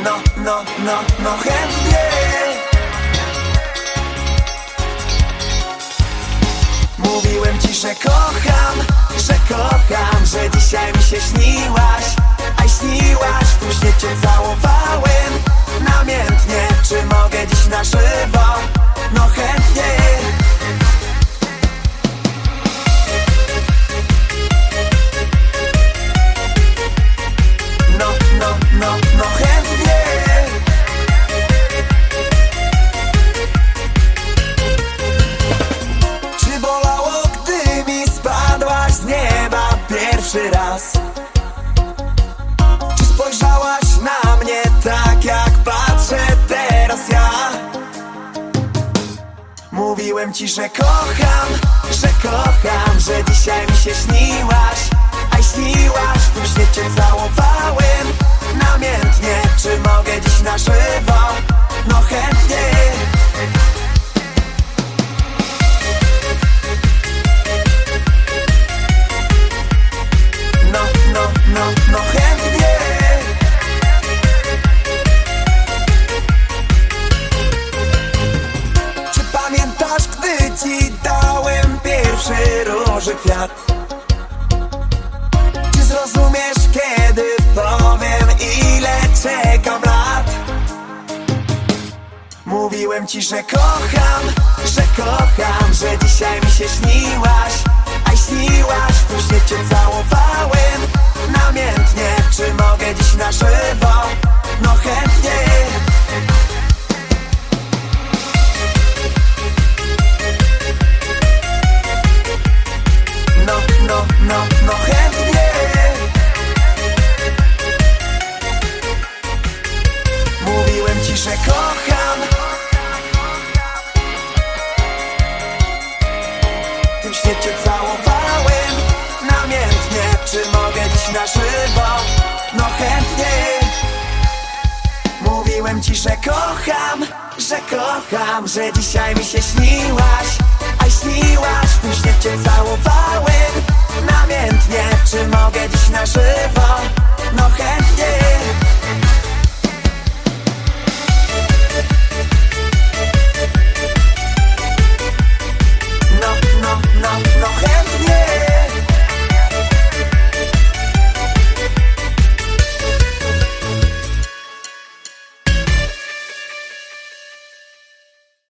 No chętnie. Mówiłem ci, że kocham, że dzisiaj mi się śniłaś. A śniłaś, w tym śnie cię całowałem namiętnie. Czy mogę dziś na żywo? No chętnie. No chętnie. Czy bolało, gdy mi spadłaś z nieba pierwszy raz? Czy spojrzałaś na mnie tak, jak patrzę teraz ja? Mówiłem ci, że kocham, że dzisiaj mi się śniłaś. A śniłaś, w tym śnie cię całowałem namiętnie. Czy mogę dziś na żywo? No chętnie. No chętnie. Czy pamiętasz, gdy ci dałem pierwszy róży kwiat? Czy zrozumiesz, kiedy powiem, ile czekam lat? Mówiłem ci, że kocham, że dzisiaj mi się śniłaś. A śniłaś, w tym śnie cię całowałem namiętnie. Czy mogę dziś na żywo? No chętnie. No chętnie. Mówiłem ci, że kocham, w tym śnie cię całowałem namiętnie. Czy mogę dziś na żywo? No chętnie. Mówiłem ci, że kocham, że dzisiaj mi się śniłaś. A śniłaś, w tym śnie cię całowałem namiętnie. Czy mogę dziś na żywo? No chętnie.